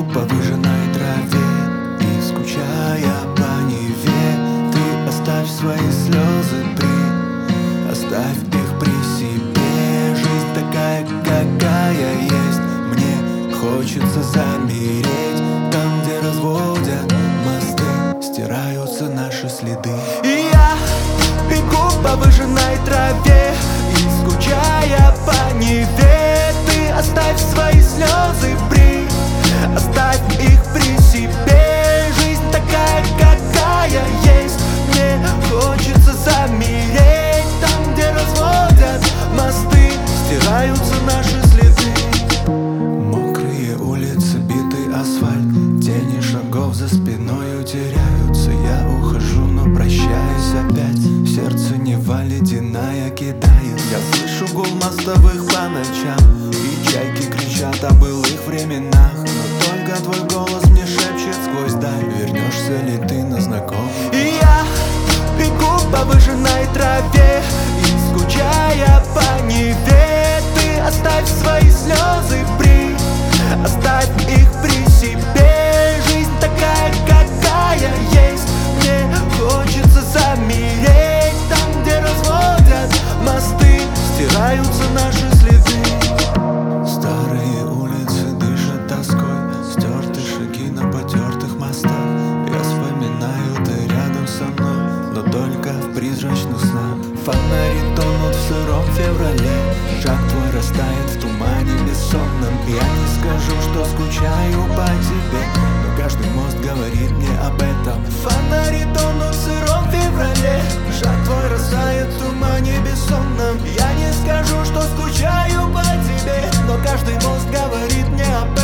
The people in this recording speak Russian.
по выжженной траве и скучая по Неве. Ты оставь свои слезы, оставь их при себе. Жизнь такая, какая есть. Мне хочется замереть там, где разводят мосты, стираются наши следы. И я бегу по выжженной траве и скучая по Неве. Ты оставь свои слезы, оставь их при себе. Жизнь такая, какая есть. Мне хочется замереть там, где разводят мосты, стираются наши следы. Мокрые улицы, битый асфальт, тени шагов за спиною теряются. Я ухожу, но прощаюсь опять. В сердце Нева ледяная кидает. Я слышу гул мостовых по ночам, и чайки кричат о былых временах. Но только твой голос мне шепчет сквозь даль: вернешься ли ты на знакомый? И я бегу по выжженной траве и скучая по Неве. Ты оставь свои слезы, оставь их при себе. Жизнь такая, какая есть. Мне хочется замереть там, где разводят мосты, стираются наши следы. Старые улицы дышат тоской, стерты шаги на потертых мостах. Я вспоминаю, ты рядом со мной, но только в призрачных снах. Фонари тонут в сыром феврале, шаг твой растает в тумане бессонном. Я не скажу, что скучаю по тебе, но каждый мост говорит мне об этом. Фонари тонут в сыром феврале, шаг твой растает в тумане бессонном. Я не скажу, что скучаю по тебе, но каждый мост говорит мне об этом.